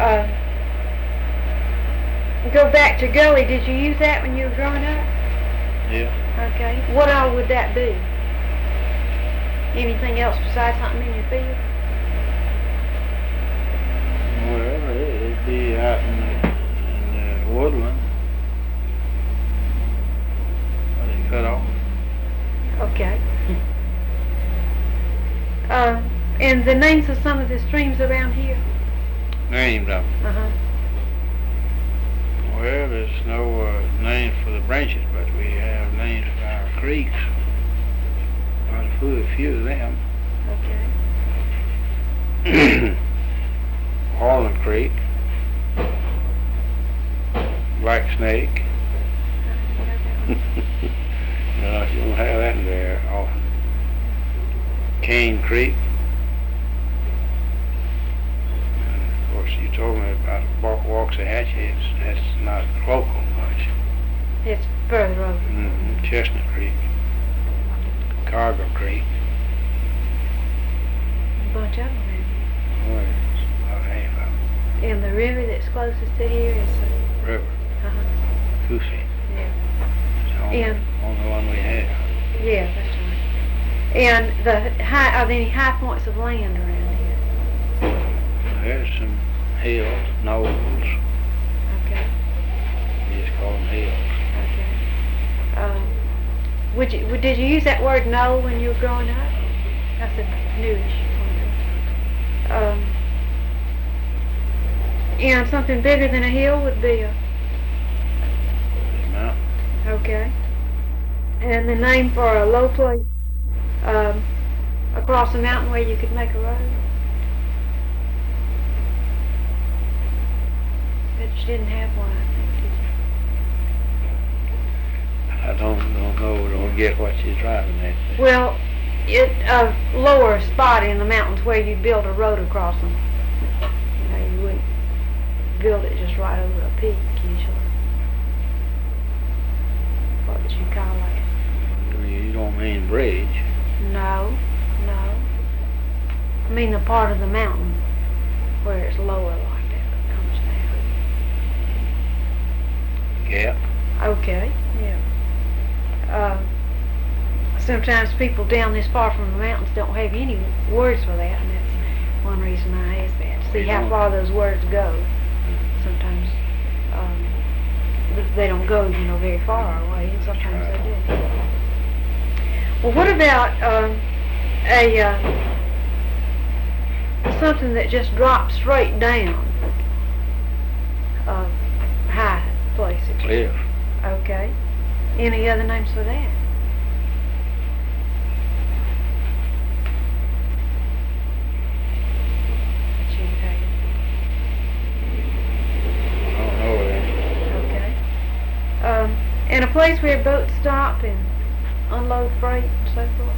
Go back to gully. Did you use that when you were growing up? Yeah. Okay. What all would that be? Anything else besides something in your field? Well, it'd be out in the woodland. Where they cut off. Okay. And the names of some of the streams around here? Names of them. Uh-huh. Well, there's no names for the branches, but we have names for our creeks. Quite a few of them. Okay. Harlan Creek, Black Snake. No, you don't have that in there often. Cane Creek. And of course, you told me about Waxahachie. That's not local much. It's further over. Chestnut Creek, Cargo Creek. A bunch of them. Well, it's about half of them. And the river that's closest to here is River, Coosey. yeah. It's the only one we have. Yeah, that's right. And are there any high points of land around here? There's some hills, knolls. Okay. We just call them hills. Okay. Did you use that word knoll when you were growing up? That's a newish word. And something bigger than a hill would be a... Mountain. Okay. And the name for a low place across the mountain where you could make a road? But you didn't have one, I think, did you? I don't get what you're driving at. Well, a lower spot in the mountains where you'd build a road across them. You know, you wouldn't build it just right over a peak, usually. What would you call it? You don't mean bridge. No. I mean the part of the mountain where it's lower like that, it comes down. Gap. Okay, yeah. Sometimes people down this far from the mountains don't have any words for that, and that's one reason I ask that. To see how far those words go. Sometimes they don't go, very far away, and sometimes they do. Well, what about something that just drops straight down? High places. Cliff. Okay. Any other names for that? I don't know that. Okay. And a place where boats stop and unload freight and so forth?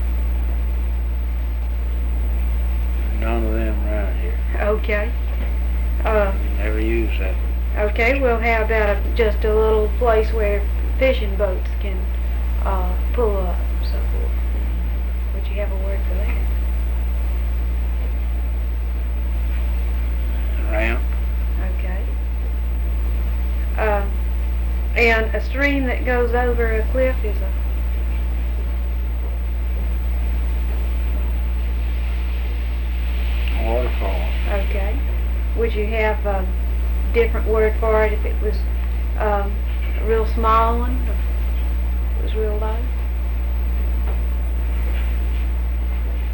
None of them around here. Okay. Never use that. Okay, well, how about just a little place where fishing boats can pull up and so forth? Would you have a word for that? Ramp. Okay. And a stream that goes over a cliff is a... Waterfall. Okay. Would you have a different word for it if it was a real small one, or if it was real low?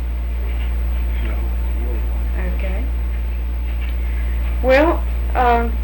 No. Okay. Well,